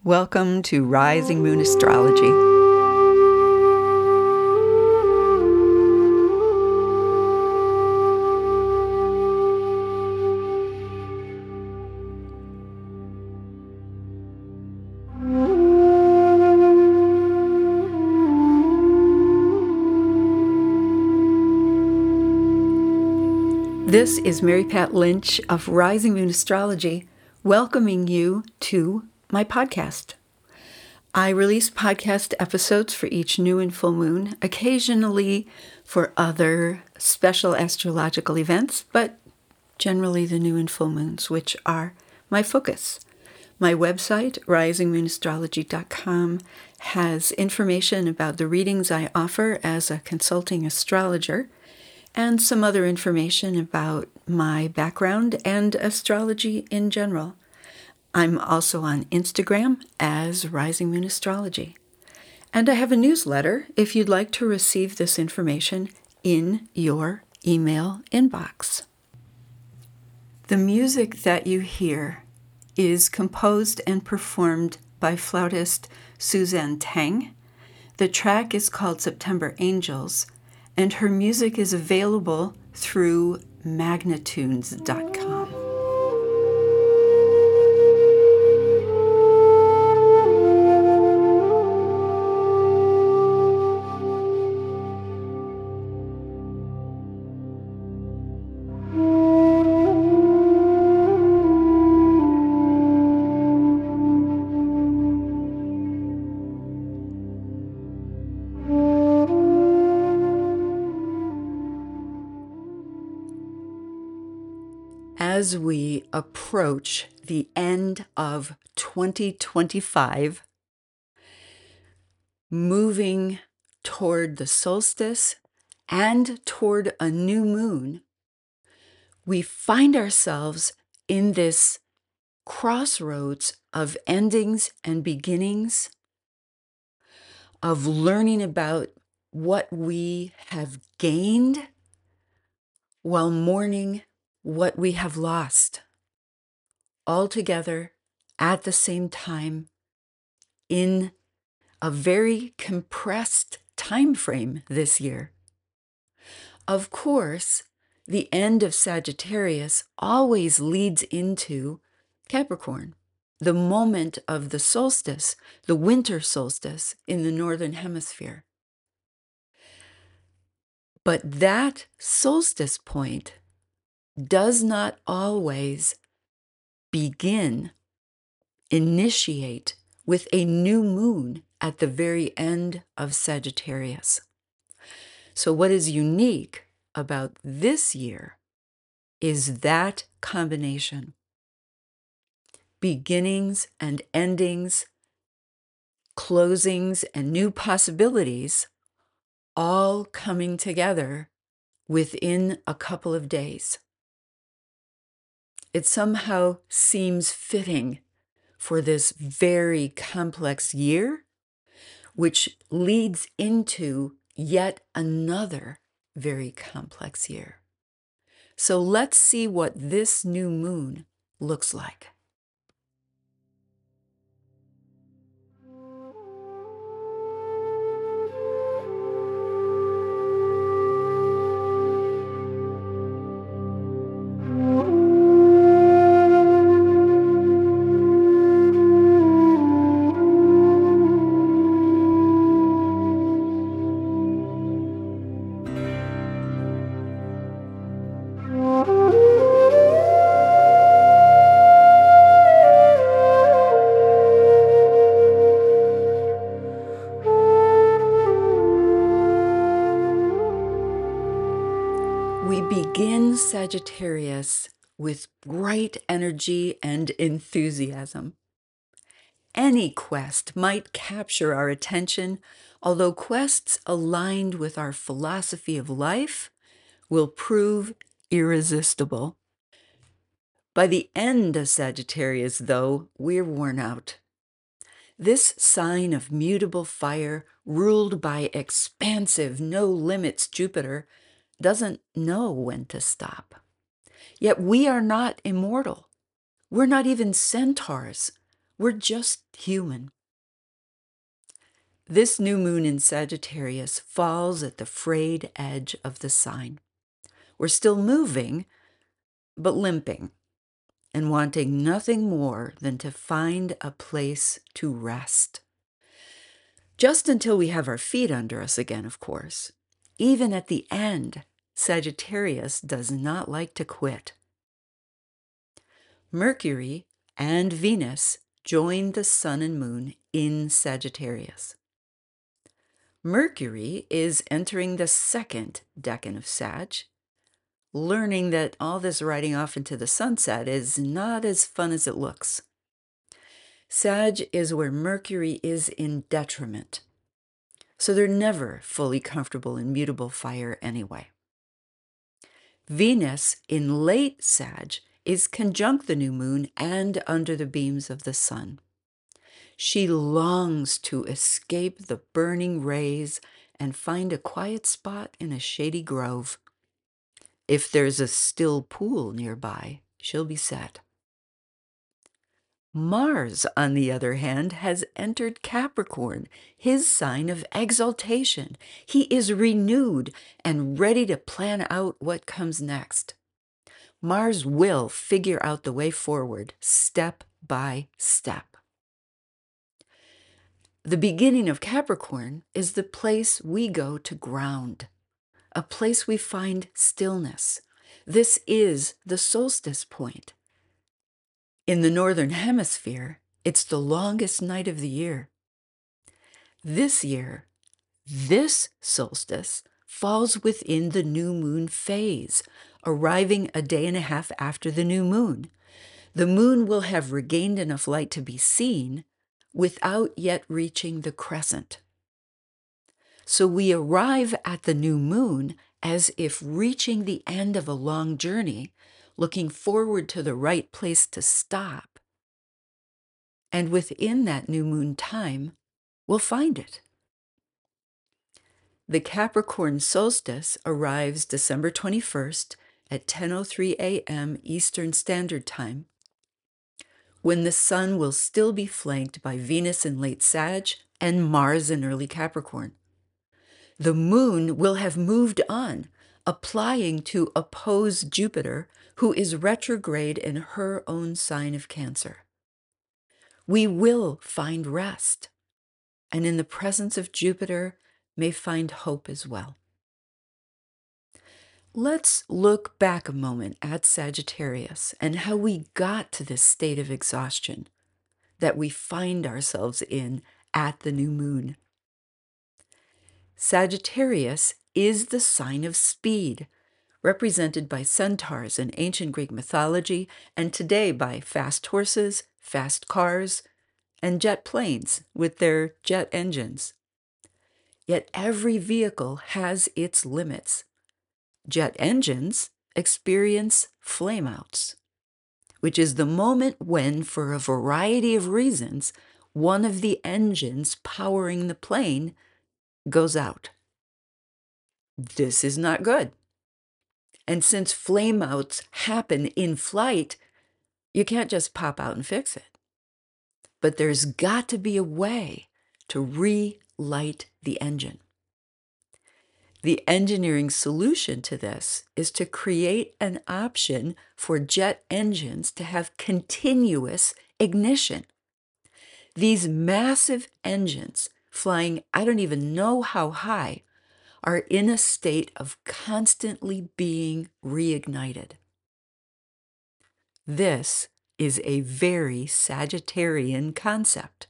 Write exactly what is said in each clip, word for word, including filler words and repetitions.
Welcome to Rising Moon Astrology. This is Mary Pat Lynch of Rising Moon Astrology, welcoming you to my podcast. I release podcast episodes for each new and full moon, occasionally for other special astrological events, but generally the new and full moons, which are my focus. My website, rising moon astrology dot com, has information about the readings I offer as a consulting astrologer, and some other information about my background and astrology in general. I'm also on Instagram as Rising Moon Astrology. And I have a newsletter if you'd like to receive this information in your email inbox. The music that you hear is composed and performed by flautist Suzanne Tang. The track is called September Angels, and her music is available through magnitunes dot com. As we approach the end of twenty twenty-five, moving toward the solstice and toward a new moon, we find ourselves in this crossroads of endings and beginnings, of learning about what we have gained while mourning what we have lost, all together at the same time in a very compressed time frame this year. Of course, the end of Sagittarius always leads into Capricorn, the moment of the solstice, the winter solstice in the Northern Hemisphere. But that solstice point does not always begin, initiate with a new moon at the very end of Sagittarius. So what is unique about this year is that combination. Beginnings and endings, closings and new possibilities, all coming together within a couple of days. It somehow seems fitting for this very complex year, which leads into yet another very complex year. So let's see what this new moon looks like. We begin Sagittarius with bright energy and enthusiasm. Any quest might capture our attention, although quests aligned with our philosophy of life will prove irresistible. By the end of Sagittarius, though, we're worn out. This sign of mutable fire, ruled by expansive, no limits Jupiter, doesn't know when to stop. Yet we are not immortal. We're not even centaurs. We're just human. This new moon in Sagittarius falls at the frayed edge of the sign. We're still moving, but limping, and wanting nothing more than to find a place to rest. Just until we have our feet under us again, of course. Even at the end, Sagittarius does not like to quit. Mercury and Venus join the Sun and Moon in Sagittarius. Mercury is entering the second decan of Sag, learning that all this riding off into the sunset is not as fun as it looks. Sag is where Mercury is in detriment, so they're never fully comfortable in mutable fire anyway. Venus in late Sag is conjunct the new moon and under the beams of the sun. She longs to escape the burning rays and find a quiet spot in a shady grove. If there's a still pool nearby, she'll be set. Mars, on the other hand, has entered Capricorn, his sign of exaltation. He is renewed and ready to plan out what comes next. Mars will figure out the way forward, step by step. The beginning of Capricorn is the place we go to ground, a place we find stillness. This is the solstice point. In the Northern Hemisphere, it's the longest night of the year. This year, this solstice falls within the new moon phase, arriving a day and a half after the new moon. The moon will have regained enough light to be seen without yet reaching the crescent. So we arrive at the new moon as if reaching the end of a long journey, looking forward to the right place to stop. And within that new moon time, we'll find it. The Capricorn solstice arrives December twenty-first at ten oh three a.m. Eastern Standard Time, when the sun will still be flanked by Venus in late Sag and Mars in early Capricorn. The moon will have moved on, applying to oppose Jupiter, who is retrograde in her own sign of Cancer. We will find rest, and in the presence of Jupiter, may find hope as well. Let's look back a moment at Sagittarius and how we got to this state of exhaustion that we find ourselves in at the new moon. Sagittarius is the sign of speed, represented by centaurs in ancient Greek mythology, and today by fast horses, fast cars, and jet planes with their jet engines. Yet every vehicle has its limits. Jet engines experience flameouts, which is the moment when, for a variety of reasons, one of the engines powering the plane goes out. This is not good. And since flameouts happen in flight, you can't just pop out and fix it. But there's got to be a way to relight the engine. The engineering solution to this is to create an option for jet engines to have continuous ignition. These massive engines, flying I don't even know how high, are in a state of constantly being reignited. This is a very Sagittarian concept.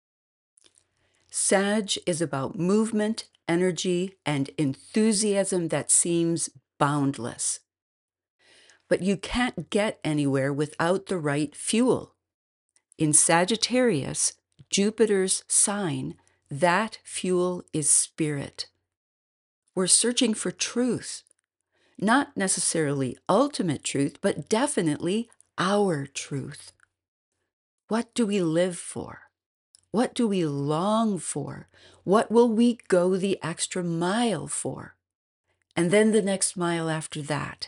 Sag is about movement, energy, and enthusiasm that seems boundless. But you can't get anywhere without the right fuel. In Sagittarius, Jupiter's sign, that fuel is spirit. We're searching for truth, not necessarily ultimate truth, but definitely our truth. What do we live for? What do we long for? What will we go the extra mile for? And then the next mile after that.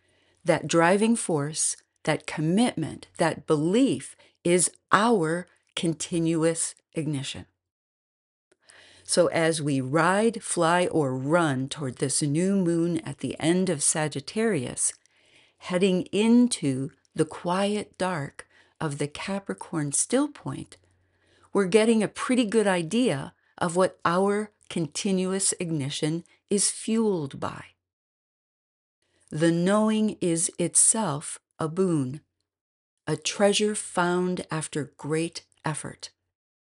That driving force, that commitment, that belief is our continuous ignition. So as we ride, fly, or run toward this new moon at the end of Sagittarius, heading into the quiet dark of the Capricorn still point, we're getting a pretty good idea of what our continuous ignition is fueled by. The knowing is itself a boon, a treasure found after great effort.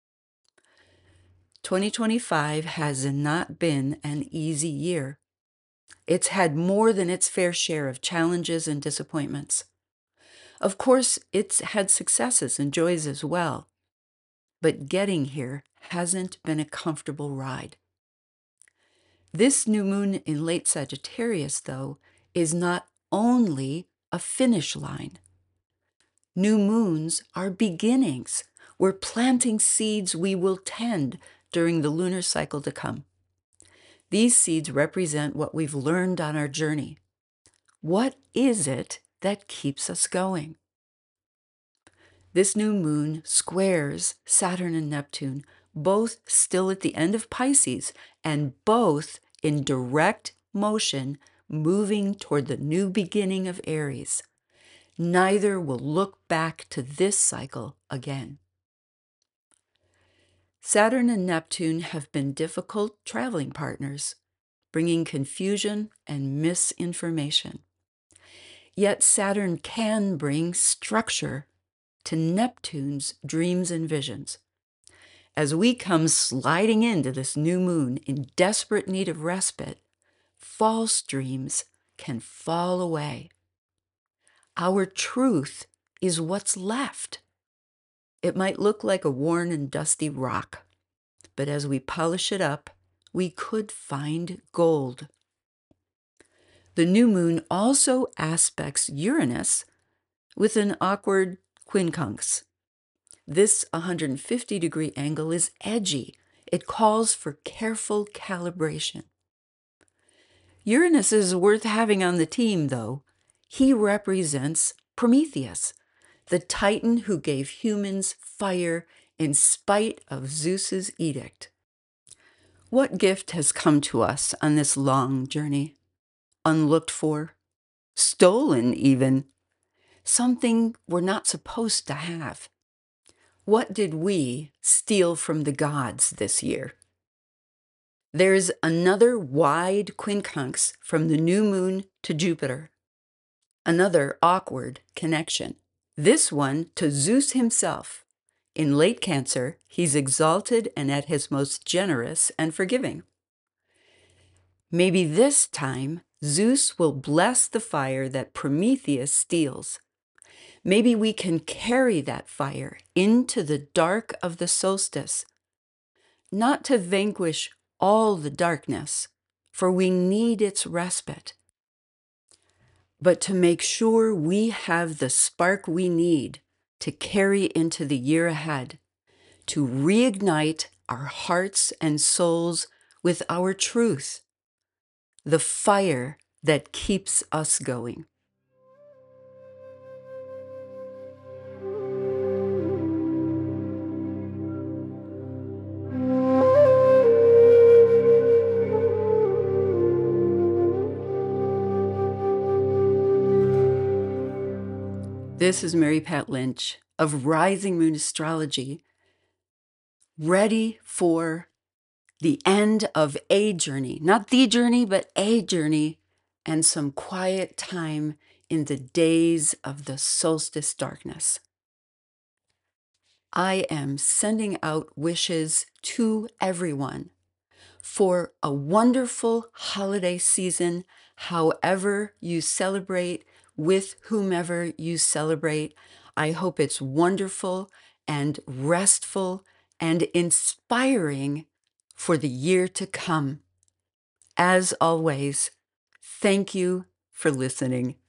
twenty twenty-five has not been an easy year. It's had more than its fair share of challenges and disappointments. Of course, it's had successes and joys as well, but getting here hasn't been a comfortable ride. This new moon in late Sagittarius, though, is not only a finish line. New moons are beginnings. We're planting seeds we will tend during the lunar cycle to come. These seeds represent what we've learned on our journey. What is it that keeps us going? This new moon squares Saturn and Neptune, both still at the end of Pisces and both in direct motion, moving toward the new beginning of Aries. Neither will look back to this cycle again. Saturn and Neptune have been difficult traveling partners, bringing confusion and misinformation. Yet Saturn can bring structure to Neptune's dreams and visions. As we come sliding into this new moon in desperate need of respite, false dreams can fall away. Our truth is what's left. It might look like a worn and dusty rock, but as we polish it up, we could find gold. The new moon also aspects Uranus with an awkward quincunx. This one hundred fifty degree angle is edgy. It calls for careful calibration. Uranus is worth having on the team, though. He represents Prometheus, the titan who gave humans fire in spite of Zeus's edict. What gift has come to us on this long journey? Unlooked for, stolen even, something we're not supposed to have. What did we steal from the gods this year? There's another wide quincunx from the new moon to Jupiter. Another awkward connection. This one to Zeus himself. In late Cancer, he's exalted and at his most generous and forgiving. Maybe this time, Zeus will bless the fire that Prometheus steals. Maybe we can carry that fire into the dark of the solstice, not to vanquish all the darkness, for we need its respite, but to make sure we have the spark we need to carry into the year ahead, to reignite our hearts and souls with our truth, the fire that keeps us going. This is Mary Pat Lynch of Rising Moon Astrology, ready for the end of a journey, not the journey, but a journey, and some quiet time in the days of the solstice darkness. I am sending out wishes to everyone for a wonderful holiday season, however you celebrate, with whomever you celebrate. I hope it's wonderful and restful and inspiring for the year to come. As always, thank you for listening.